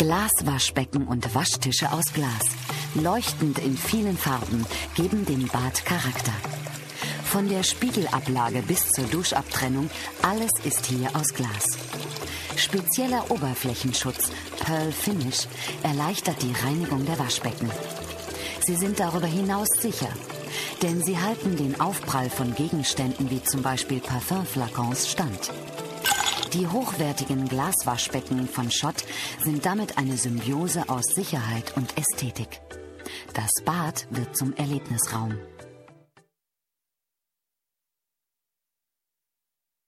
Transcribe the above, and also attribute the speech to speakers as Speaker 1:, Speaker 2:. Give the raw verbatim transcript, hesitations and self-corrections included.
Speaker 1: Glaswaschbecken und Waschtische aus Glas, leuchtend in vielen Farben, geben dem Bad Charakter. Von der Spiegelablage bis zur Duschabtrennung, alles ist hier aus Glas. Spezieller Oberflächenschutz, Pearl Finish, erleichtert die Reinigung der Waschbecken. Sie sind darüber hinaus sicher, denn sie halten den Aufprall von Gegenständen wie zum Beispiel Parfümflakons stand. Die hochwertigen Glaswaschbecken von Schott sind damit eine Symbiose aus Sicherheit und Ästhetik. Das Bad wird zum Erlebnisraum.